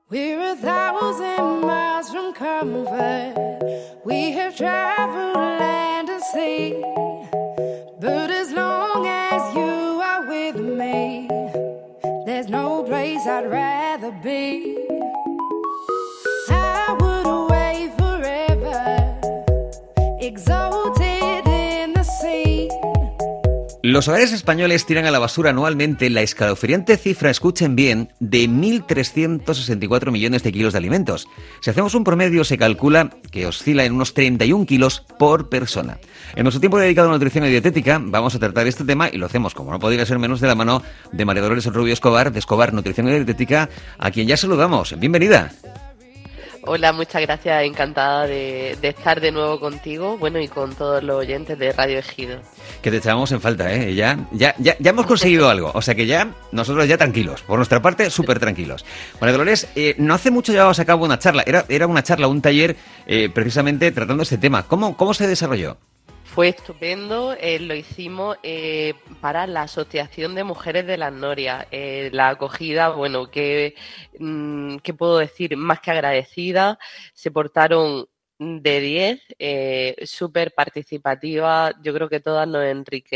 We're 1,000 miles from comfort. We have traveled land and sea. But as long as you are with me, there's no place I'd rather be. I would away forever, exalted in the sea. Los hogares españoles tiran a la basura anualmente la escalofriante cifra, escuchen bien, de 1.364 millones de kilos de alimentos. Si hacemos un promedio, se calcula que oscila en unos 31 kilos por persona. En nuestro tiempo dedicado a nutrición y dietética, vamos a tratar este tema y lo hacemos, como no podría ser menos, de la mano de María Dolores Rubio Escobar, de Escobar Nutrición y Dietética, a quien ya saludamos. Bienvenida. Hola, muchas gracias, encantada de estar de nuevo contigo, bueno, y con todos los oyentes de Radio Ejido. Que te echábamos en falta, ¿eh? Ya hemos conseguido algo, o sea que ya, nosotros ya tranquilos, por nuestra parte, súper tranquilos. María Dolores, no hace mucho llevabas a cabo una charla, era una charla, un taller, precisamente tratando este tema. ¿Cómo se desarrolló? Fue estupendo, lo hicimos para la Asociación de Mujeres de las Norias. La acogida, bueno, ¿qué puedo decir? Más que agradecida, se portaron de 10, súper participativa. Yo creo que todas nos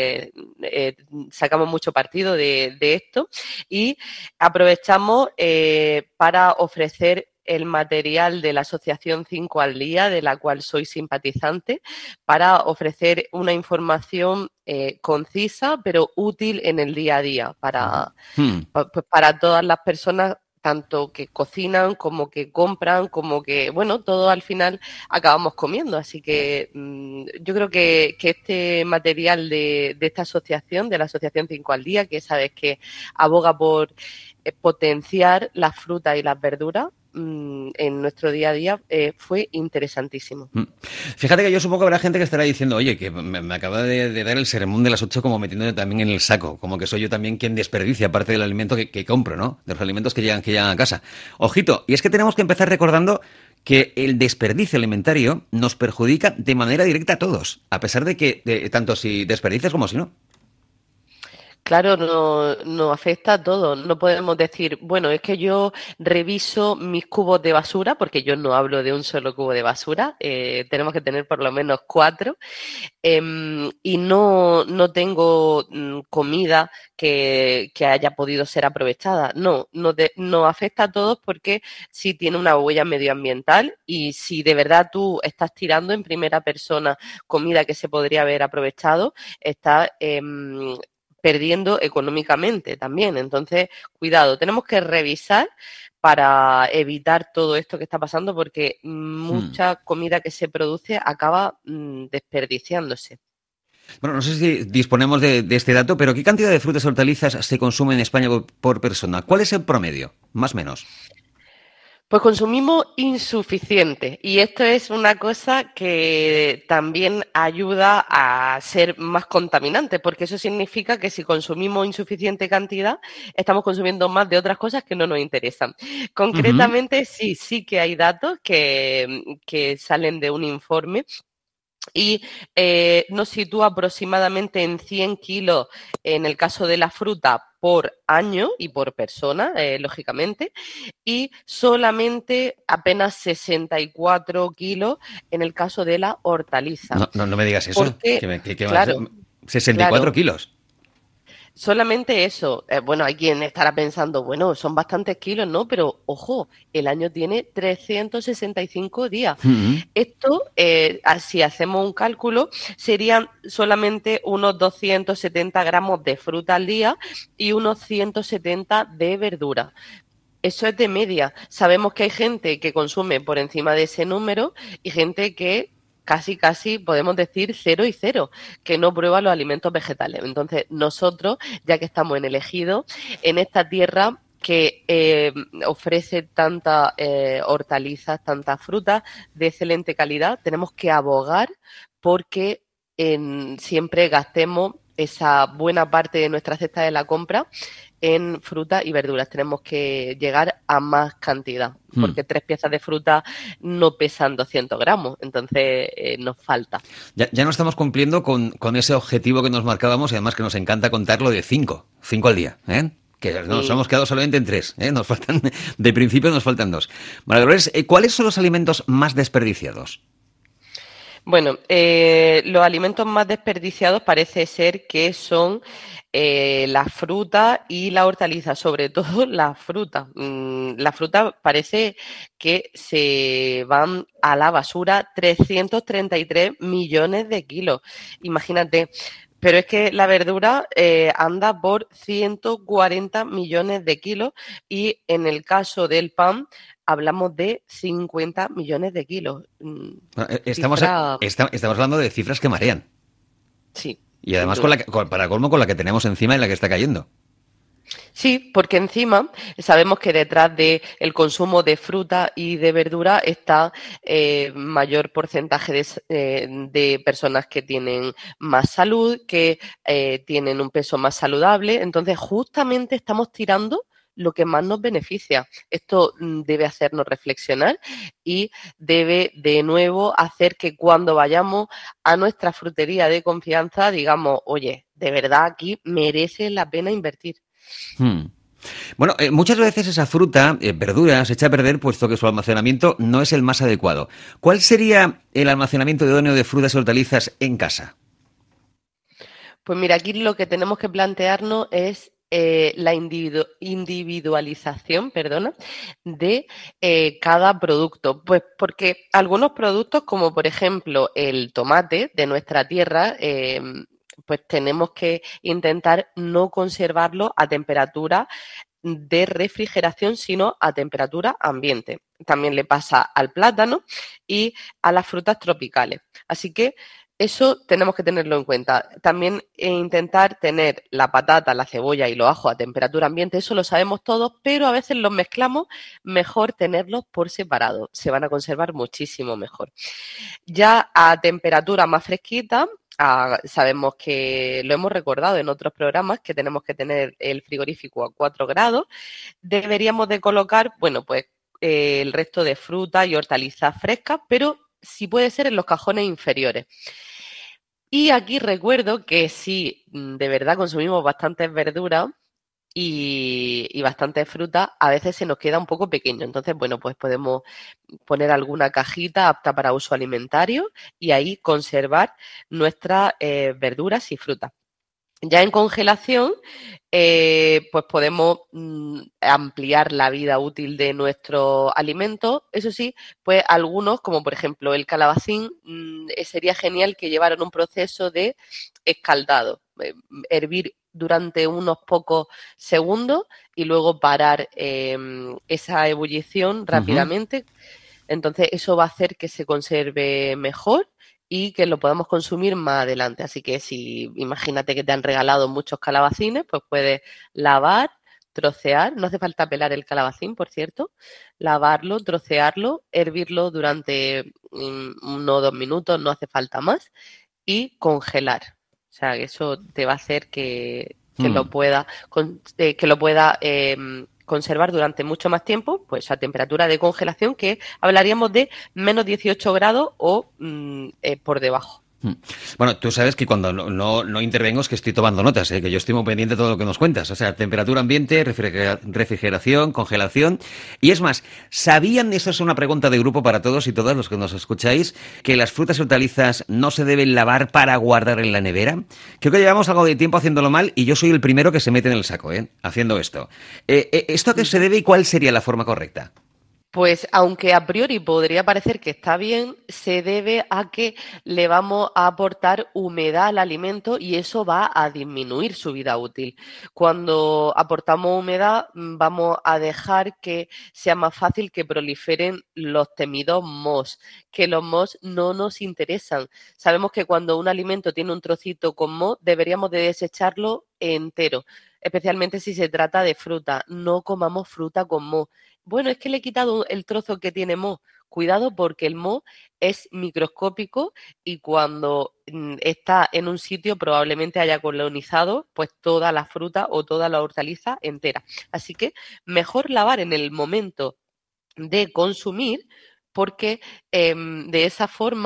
sacamos mucho partido de esto y aprovechamos para ofrecer el material de la Asociación 5 al Día, de la cual soy simpatizante, para ofrecer una información concisa pero útil en el día a día para todas las personas, tanto que cocinan como que compran, como que, bueno, todo al final acabamos comiendo. Así que yo creo que este material de esta asociación, de la Asociación 5 al Día, que sabes que aboga por potenciar las frutas y las verduras en nuestro día a día, fue interesantísimo. Fíjate que yo supongo que habrá gente que estará diciendo, oye, que me acaba de dar el sermón de las 8 como metiéndome también en el saco, como que soy yo también quien desperdicia parte del alimento que compro, ¿no? De los alimentos que llegan a casa. Ojito, y es que tenemos que empezar recordando que el desperdicio alimentario nos perjudica de manera directa a todos, a pesar de que tanto si desperdicias como si no. Claro, nos afecta a todos. No podemos decir, bueno, es que yo reviso mis cubos de basura, porque yo no hablo de un solo cubo de basura, tenemos que tener por lo menos 4, y no tengo comida que haya podido ser aprovechada. No, nos afecta a todos porque sí tiene una huella medioambiental, y si de verdad tú estás tirando en primera persona comida que se podría haber aprovechado, estás perdiendo económicamente también. Entonces, cuidado, tenemos que revisar para evitar todo esto que está pasando, porque mucha comida que se produce acaba desperdiciándose. Bueno, no sé si disponemos de este dato, pero ¿qué cantidad de frutas y hortalizas se consume en España por persona? ¿Cuál es el promedio? Más o menos. Pues consumimos insuficiente, y esto es una cosa que también ayuda a ser más contaminante, porque eso significa que si consumimos insuficiente cantidad, estamos consumiendo más de otras cosas que no nos interesan. Concretamente, sí que hay datos que salen de un informe y nos sitúa aproximadamente en 100 kilos en el caso de la fruta por año y por persona, lógicamente, y solamente apenas 64 kilos en el caso de la hortaliza. No me digas eso, porque, que claro, 64 claro, kilos. Solamente eso. Bueno, hay quien estará pensando, bueno, son bastantes kilos, ¿no? Pero, ojo, el año tiene 365 días. Esto, si hacemos un cálculo, serían solamente unos 270 gramos de fruta al día y unos 170 de verdura. Eso es de media. Sabemos que hay gente que consume por encima de ese número y gente que casi podemos decir 0 y 0, que no prueba los alimentos vegetales. Entonces, nosotros, ya que estamos en el Ejido, en esta tierra que ofrece tantas hortalizas, tantas frutas de excelente calidad, tenemos que abogar porque siempre gastemos esa buena parte de nuestra cesta de la compra en fruta y verduras. Tenemos que llegar a más cantidad, porque 3 piezas de fruta no pesan 200 gramos, entonces nos falta. Ya no estamos cumpliendo con ese objetivo que nos marcábamos, y además que nos encanta contarlo, de 5 al día, ¿eh? Que nos hemos quedado solamente en 3, ¿eh? Nos faltan, de principio nos faltan 2. María Dolores, ¿cuáles son los alimentos más desperdiciados? Bueno, los alimentos más desperdiciados parece ser que son la fruta y la hortaliza, sobre todo la fruta. La fruta parece que se van a la basura 333 millones de kilos. Imagínate. Pero es que la verdura anda por 140 millones de kilos y en el caso del pan hablamos de 50 millones de kilos. Estamos, Cifra, estamos hablando de cifras que marean. sí, Y sin además, duda. para colmo, con la que tenemos encima y la que está cayendo. Sí, porque encima sabemos que detrás del consumo de fruta y de verdura está mayor porcentaje de personas que tienen más salud, que tienen un peso más saludable. Entonces, justamente estamos tirando lo que más nos beneficia. Esto debe hacernos reflexionar y debe de nuevo hacer que cuando vayamos a nuestra frutería de confianza digamos, oye, de verdad aquí merece la pena invertir. Hmm. Bueno, muchas veces esa fruta, verdura, se echa a perder puesto que su almacenamiento no es el más adecuado. ¿Cuál sería el almacenamiento idóneo de frutas y hortalizas en casa? Pues mira, aquí lo que tenemos que plantearnos es la individualización, perdona, de cada producto. Pues porque algunos productos, como por ejemplo el tomate de nuestra tierra, pues tenemos que intentar no conservarlo a temperatura de refrigeración, sino a temperatura ambiente. También le pasa al plátano y a las frutas tropicales. Así que eso tenemos que tenerlo en cuenta. También intentar tener la patata, la cebolla y los ajos a temperatura ambiente, eso lo sabemos todos, pero a veces los mezclamos, mejor tenerlos por separado. Se van a conservar muchísimo mejor. Ya a temperatura más fresquita, sabemos que lo hemos recordado en otros programas, que tenemos que tener el frigorífico a 4 grados. Deberíamos de colocar, bueno, pues el resto de fruta y hortalizas frescas, pero si puede ser en los cajones inferiores. Y aquí recuerdo que si de verdad consumimos bastantes verduras y bastante fruta, a veces se nos queda un poco pequeño. Entonces, bueno, pues podemos poner alguna cajita apta para uso alimentario y ahí conservar nuestras verduras y frutas. Ya en congelación, pues podemos ampliar la vida útil de nuestros alimentos. Eso sí, pues algunos, como por ejemplo el calabacín, sería genial que llevaran un proceso de escaldado, hervir durante unos pocos segundos y luego parar esa ebullición Ujú. rápidamente. Entonces eso va a hacer que se conserve mejor y que lo podamos consumir más adelante. Así que si imagínate que te han regalado muchos calabacines, pues puedes lavar, trocear, no hace falta pelar el calabacín, por cierto, lavarlo, trocearlo, hervirlo durante 1 o 2 minutos, no hace falta más, y congelar. O sea, que eso te va a hacer que Hmm. lo pueda, que lo pueda conservar durante mucho más tiempo, pues a temperatura de congelación, que hablaríamos de menos 18 grados o por debajo. Hmm. Bueno, tú sabes que cuando no intervengo es que estoy tomando notas, ¿eh? Que yo estoy muy pendiente de todo lo que nos cuentas. O sea, temperatura ambiente, refrigeración, congelación. Y es más, ¿sabían, eso es una pregunta de grupo para todos y todas los que nos escucháis, que las frutas y hortalizas no se deben lavar para guardar en la nevera? Creo que llevamos algo de tiempo haciéndolo mal y yo soy el primero que se mete en el saco, ¿eh? Haciendo esto. ¿Esto a qué se debe y cuál sería la forma correcta? Pues aunque a priori podría parecer que está bien, se debe a que le vamos a aportar humedad al alimento y eso va a disminuir su vida útil. Cuando aportamos humedad, vamos a dejar que sea más fácil que proliferen los temidos mohos, que los mohos no nos interesan. Sabemos que cuando un alimento tiene un trocito con moho, deberíamos de desecharlo entero, especialmente si se trata de fruta. No comamos fruta con moho. Bueno, es que le he quitado el trozo que tiene moho. Cuidado porque el moho es microscópico y cuando está en un sitio probablemente haya colonizado pues toda la fruta o toda la hortaliza entera. Así que mejor lavar en el momento de consumir porque de esa forma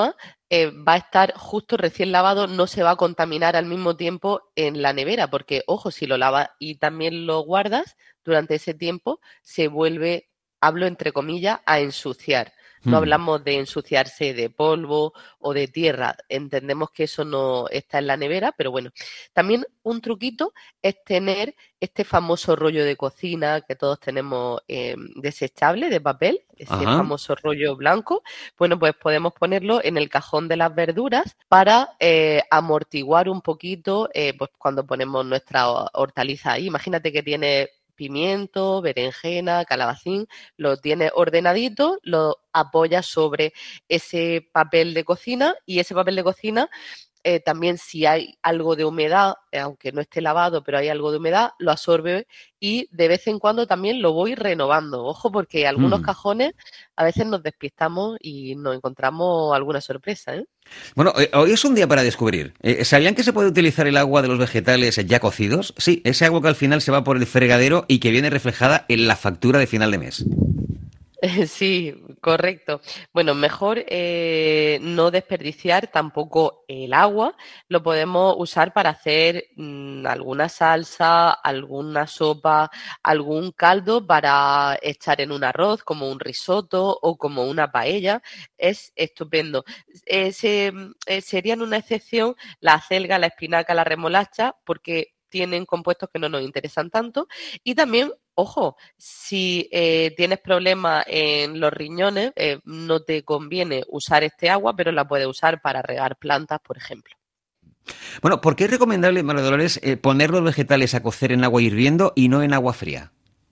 va a estar justo recién lavado, no se va a contaminar al mismo tiempo en la nevera, porque, ojo, si lo lavas y también lo guardas, durante ese tiempo se vuelve, hablo entre comillas, a ensuciar. No hablamos de ensuciarse de polvo o de tierra. Entendemos que eso no está en la nevera, pero bueno. También un truquito es tener este famoso rollo de cocina que todos tenemos desechable de papel, ese famoso rollo blanco. Bueno, pues podemos ponerlo en el cajón de las verduras para amortiguar un poquito pues cuando ponemos nuestra hortaliza ahí. Imagínate que tiene pimiento, berenjena, calabacín, lo tienes ordenadito, lo apoyas sobre ese papel de cocina y ese papel de cocina también si hay algo de humedad, aunque no esté lavado, pero hay algo de humedad, lo absorbe y de vez en cuando también lo voy renovando. Ojo, porque algunos cajones a veces nos despistamos y nos encontramos alguna sorpresa, ¿eh? Bueno, hoy es un día para descubrir. ¿Sabían que se puede utilizar el agua de los vegetales ya cocidos? Sí, ese agua que al final se va por el fregadero y que viene reflejada en la factura de final de mes. Sí, correcto. Bueno, mejor no desperdiciar tampoco el agua. Lo podemos usar para hacer alguna salsa, alguna sopa, algún caldo para echar en un arroz, como un risotto o como una paella. Es estupendo. Serían una excepción la acelga, la espinaca, la remolacha, porque tienen compuestos que no nos interesan tanto. Y también, ojo, si tienes problemas en los riñones, no te conviene usar este agua, pero la puedes usar para regar plantas, por ejemplo. Bueno, ¿por qué es recomendable, María Dolores, poner los vegetales a cocer en agua hirviendo y no en agua fría?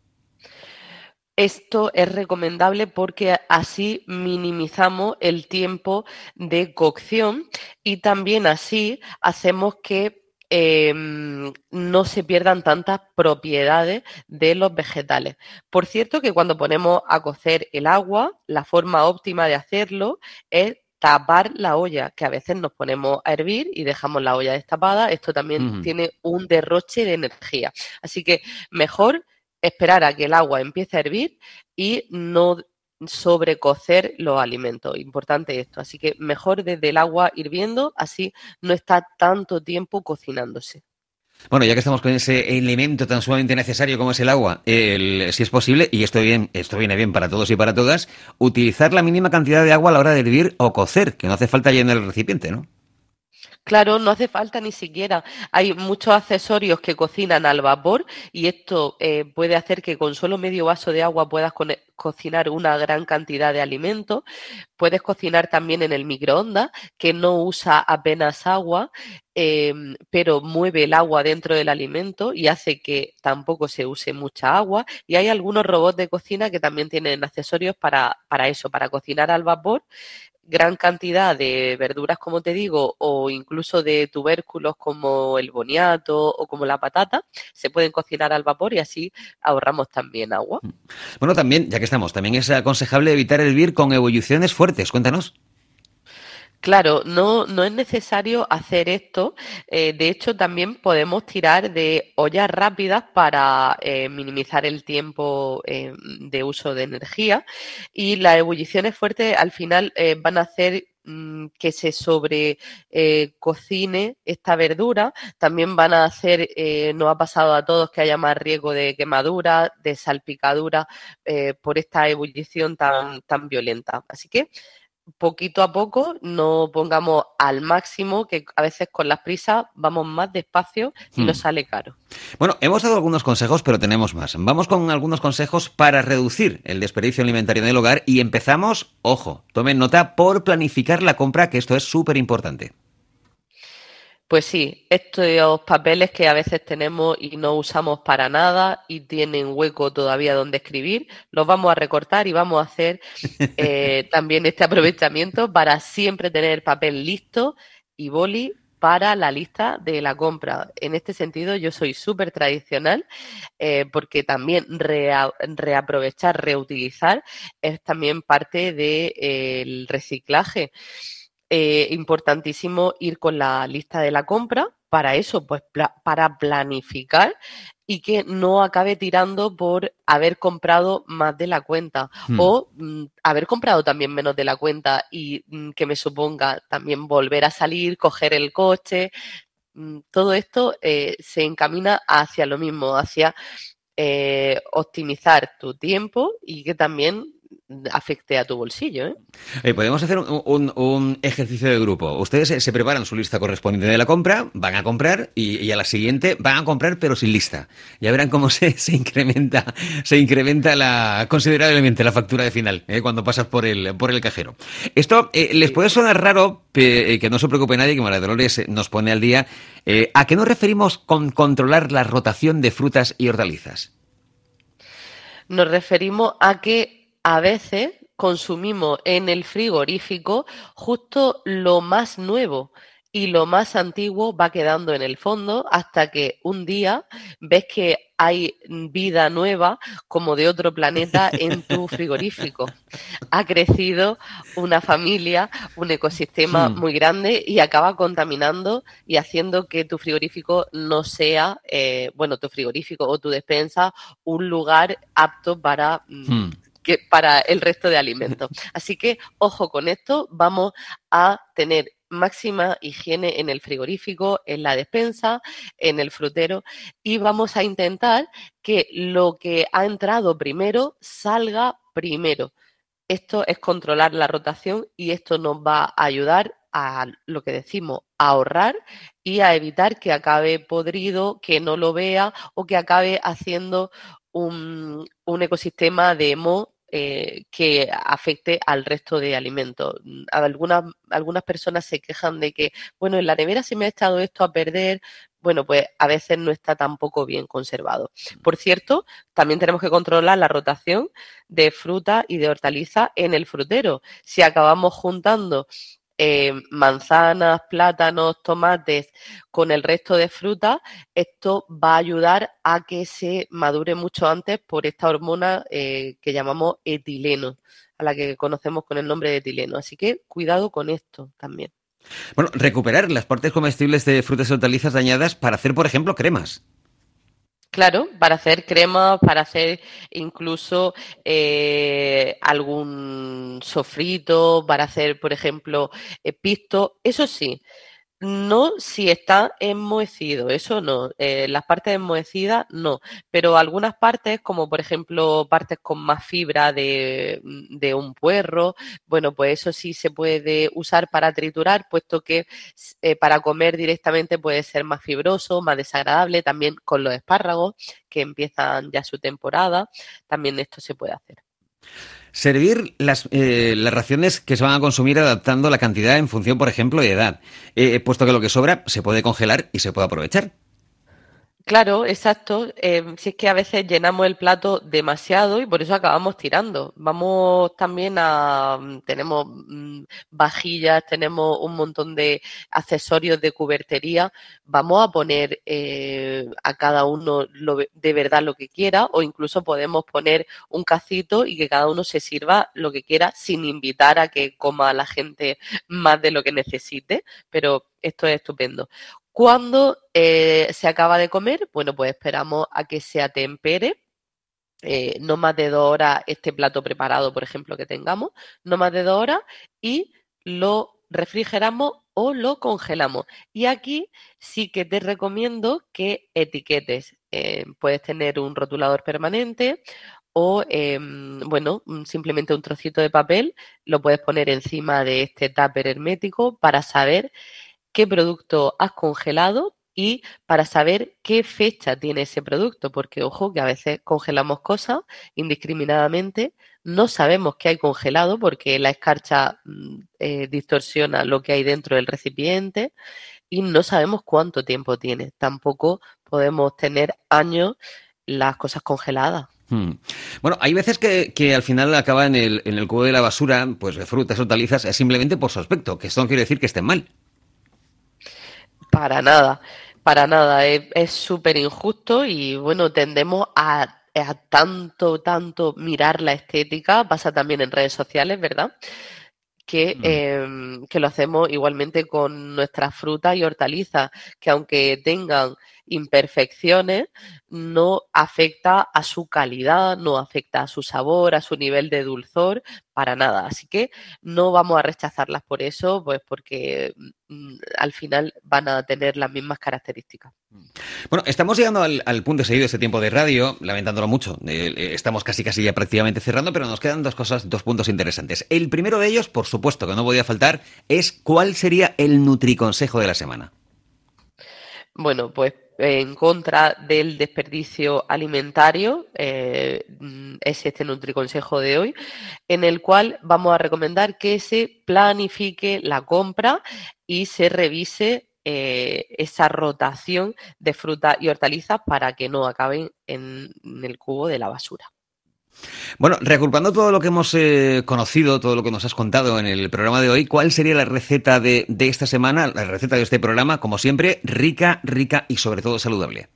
Esto es recomendable porque así minimizamos el tiempo de cocción y también así hacemos que no se pierdan tantas propiedades de los vegetales. Por cierto que cuando ponemos a cocer el agua, la forma óptima de hacerlo es tapar la olla, que a veces nos ponemos a hervir y dejamos la olla destapada. Esto también tiene un derroche de energía. Así que mejor esperar a que el agua empiece a hervir y no sobrecocer los alimentos. Importante esto. Así que mejor desde el agua hirviendo, así no está tanto tiempo cocinándose. Bueno, ya que estamos con ese elemento tan sumamente necesario como es el agua, si es posible, y esto viene bien para todos y para todas, utilizar la mínima cantidad de agua a la hora de hervir o cocer, que no hace falta llenar el recipiente, ¿no? Claro, no hace falta ni siquiera. Hay muchos accesorios que cocinan al vapor y esto puede hacer que con solo medio vaso de agua puedas cocinar una gran cantidad de alimentos. Puedes cocinar también en el microondas, que no usa apenas agua, pero mueve el agua dentro del alimento y hace que tampoco se use mucha agua. Y hay algunos robots de cocina que también tienen accesorios para eso, para cocinar al vapor gran cantidad de verduras, como te digo, o incluso de tubérculos como el boniato o como la patata, se pueden cocinar al vapor y así ahorramos también agua. Bueno, también, ya que estamos, también es aconsejable evitar hervir con ebulliciones fuertes. Cuéntanos. Claro, no es necesario hacer esto. De hecho, también podemos tirar de ollas rápidas para minimizar el tiempo de uso de energía. Y las ebulliciones fuertes al final van a hacer que se sobre cocine esta verdura. También van a hacer, nos ha pasado a todos que haya más riesgo de quemadura, de salpicadura por esta ebullición tan violenta. Así que poquito a poco, no pongamos al máximo, que a veces con las prisas vamos más despacio y nos sale caro. Bueno, hemos dado algunos consejos, pero tenemos más. Vamos con algunos consejos para reducir el desperdicio alimentario en el hogar y empezamos, ojo, tomen nota, por planificar la compra, que esto es súper importante. Pues sí, estos papeles que a veces tenemos y no usamos para nada y tienen hueco todavía donde escribir, los vamos a recortar y vamos a hacer también este aprovechamiento para siempre tener papel listo y boli para la lista de la compra. En este sentido, yo soy súper tradicional porque también reaprovechar, reutilizar es también parte del reciclaje. importantísimo ir con la lista de la compra. Para eso, pues para planificar y que no acabe tirando por haber comprado más de la cuenta o haber comprado también menos de la cuenta y que me suponga también volver a salir, coger el coche. Todo esto se encamina hacia lo mismo, hacia optimizar tu tiempo y que también afecte a tu bolsillo, ¿eh? Podemos hacer un ejercicio de grupo. Ustedes se preparan su lista correspondiente de la compra, van a comprar y a la siguiente van a comprar pero sin lista. Ya verán cómo se incrementa considerablemente la factura de final cuando pasas por el cajero. Esto les puede sonar raro, que no se preocupe nadie, que María Dolores nos pone al día. ¿A qué nos referimos con controlar la rotación de frutas y hortalizas? Nos referimos a que a veces consumimos en el frigorífico justo lo más nuevo y lo más antiguo va quedando en el fondo hasta que un día ves que hay vida nueva como de otro planeta en tu frigorífico. Ha crecido una familia, un ecosistema muy grande y acaba contaminando y haciendo que tu frigorífico no sea, tu frigorífico o tu despensa, un lugar apto para el resto de alimentos. Así que, ojo con esto, vamos a tener máxima higiene en el frigorífico, en la despensa, en el frutero y vamos a intentar que lo que ha entrado primero salga primero. Esto es controlar la rotación y esto nos va a ayudar a lo que decimos, a ahorrar y a evitar que acabe podrido, que no lo vea o que acabe haciendo un ecosistema de moho que afecte al resto de alimentos. Algunas personas se quejan de que, bueno, en la nevera se me ha echado esto a perder. Bueno, pues a veces no está tampoco bien conservado. Por cierto, también tenemos que controlar la rotación de fruta y de hortaliza en el frutero. Si acabamos juntando manzanas, plátanos, tomates con el resto de frutas, esto va a ayudar a que se madure mucho antes por esta hormona que llamamos etileno, a la que conocemos con el nombre de etileno. Así que cuidado con esto también. Bueno, recuperar las partes comestibles de frutas y hortalizas dañadas para hacer, por ejemplo, cremas. Claro, para hacer cremas, para hacer incluso algún sofrito, para hacer, por ejemplo, pisto. Eso sí, no si está enmohecido, eso no. Las partes enmohecidas no, pero algunas partes, como por ejemplo partes con más fibra de un puerro, bueno, pues eso sí se puede usar para triturar, puesto que para comer directamente puede ser más fibroso, más desagradable, también con los espárragos que empiezan ya su temporada, también esto se puede hacer. Servir las raciones que se van a consumir adaptando la cantidad en función, por ejemplo, de edad, puesto que lo que sobra se puede congelar y se puede aprovechar. Claro, exacto. Si es que a veces llenamos el plato demasiado y por eso acabamos tirando. Vamos también tenemos vajillas, tenemos un montón de accesorios de cubertería. Vamos a poner a cada uno de verdad lo que quiera o incluso podemos poner un cacito y que cada uno se sirva lo que quiera sin invitar a que coma a la gente más de lo que necesite. Pero esto es estupendo. Cuando se acaba de comer, bueno, pues esperamos a que se atempere, no más de 2 horas este plato preparado, por ejemplo, que tengamos, no más de 2 horas y lo refrigeramos o lo congelamos. Y aquí sí que te recomiendo que etiquetes. Puedes tener un rotulador permanente o, simplemente un trocito de papel, lo puedes poner encima de este tupper hermético para saber qué producto has congelado y para saber qué fecha tiene ese producto, porque ojo que a veces congelamos cosas indiscriminadamente, no sabemos qué hay congelado porque la escarcha distorsiona lo que hay dentro del recipiente y no sabemos cuánto tiempo tiene. Tampoco podemos tener años las cosas congeladas. Bueno, hay veces que al final acaba en el cubo de la basura, pues de frutas, hortalizas, simplemente por su aspecto, que esto no quiere decir que estén mal. Para nada, para nada. Es súper injusto y bueno, tendemos a tanto mirar la estética, pasa también en redes sociales, ¿verdad? que lo hacemos igualmente con nuestras frutas y hortalizas, que aunque tengan imperfecciones, no afecta a su calidad, no afecta a su sabor, a su nivel de dulzor, para nada. Así que no vamos a rechazarlas por eso, pues porque al final van a tener las mismas características. Bueno, estamos llegando al punto seguido de este tiempo de radio, lamentándolo mucho. Estamos casi ya prácticamente cerrando, pero nos quedan dos puntos interesantes. El primero de ellos, por supuesto que no podía faltar, es ¿cuál sería el nutriconsejo de la semana? Bueno, pues en contra del desperdicio alimentario es este nutriconsejo de hoy, en el cual vamos a recomendar que se planifique la compra y se revise esa rotación de frutas y hortalizas para que no acaben en el cubo de la basura. Bueno, reagrupando todo lo que hemos conocido, todo lo que nos has contado en el programa de hoy, ¿cuál sería la receta de esta semana, la receta de este programa? Como siempre, rica y sobre todo saludable.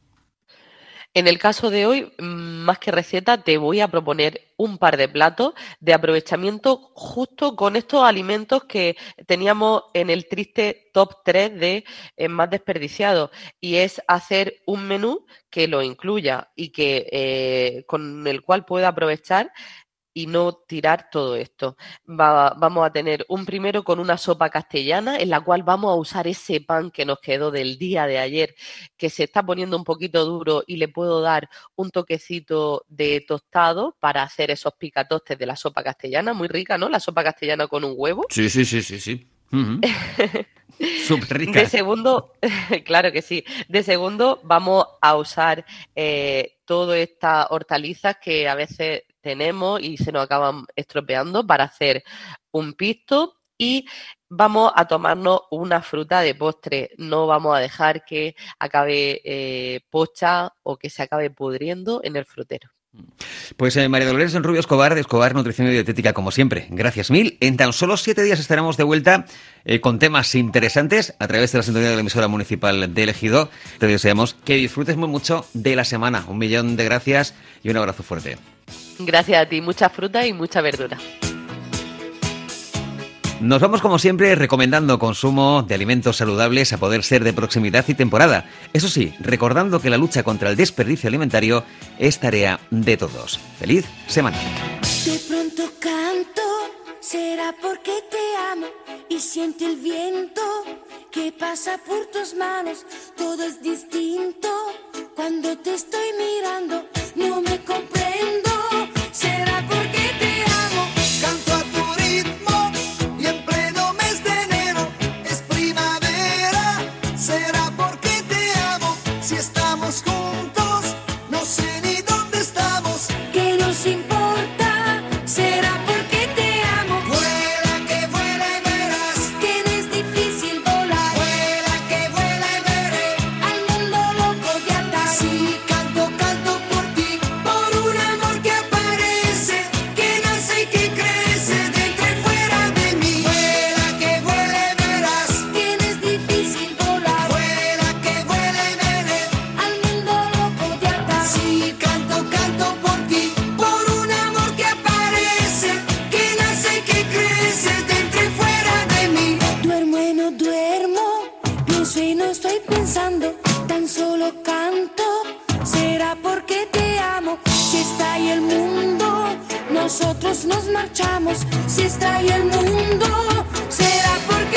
En el caso de hoy, más que receta, te voy a proponer un par de platos de aprovechamiento justo con estos alimentos que teníamos en el triste top 3 de más desperdiciados, y es hacer un menú que lo incluya y que con el cual pueda aprovechar y no tirar todo esto. Vamos a tener un primero con una sopa castellana en la cual vamos a usar ese pan que nos quedó del día de ayer, que se está poniendo un poquito duro, y le puedo dar un toquecito de tostado para hacer esos picatostes de la sopa castellana. Muy rica, ¿no? La sopa castellana con un huevo. Sí. Uh-huh. Súper rica. De segundo, claro que sí. De segundo, vamos a usar todas estas hortalizas que a veces tenemos y se nos acaban estropeando para hacer un pisto, y vamos a tomarnos una fruta de postre. No vamos a dejar que acabe pocha o que se acabe pudriendo en el frutero. Pues María Dolores Rubio Escobar, de Escobar Nutrición y Dietética, como siempre, gracias mil. En tan solo 7 días estaremos de vuelta con temas interesantes a través de la sintonía de la emisora municipal de Ejido. Te deseamos que disfrutes muy mucho de la semana. 1.000.000 de gracias y un abrazo fuerte. Gracias a ti, mucha fruta y mucha verdura. Nos vamos, como siempre, recomendando consumo de alimentos saludables a poder ser de proximidad y temporada. Eso sí, recordando que la lucha contra el desperdicio alimentario es tarea de todos. ¡Feliz semana! De pronto canto, será porque te amo y siente el viento que pasa por tus manos. Todo es distinto cuando te estoy mirando. No me comprendo, será porque te amo. Canto a tu ritmo y en pleno mes de enero es primavera. Será porque te amo. Si estamos juntos, no sé ni dónde estamos. ¿Qué nos importa? Será porque te amo. Vuela que vuela y verás. Tienes difícil volar. Vuela que vuela y veré. Al mundo loco de atar. Si canto, canto por ti, por un amor que aparece, que nace y que crece dentro y fuera de mí. Vuela que vuela y verás. Tienes difícil volar. Vuela que vuela y veré. Al mundo loco de atar. Si canto, canto por ti, por un amor que aparece, que nace y que crece dentro y fuera de mí. Duermo y no duermo, pienso y no estoy pensando, tan solo canto. Será porque te amo. Si está ahí el mundo, nosotros nos marchamos. Si está ahí el mundo, será porque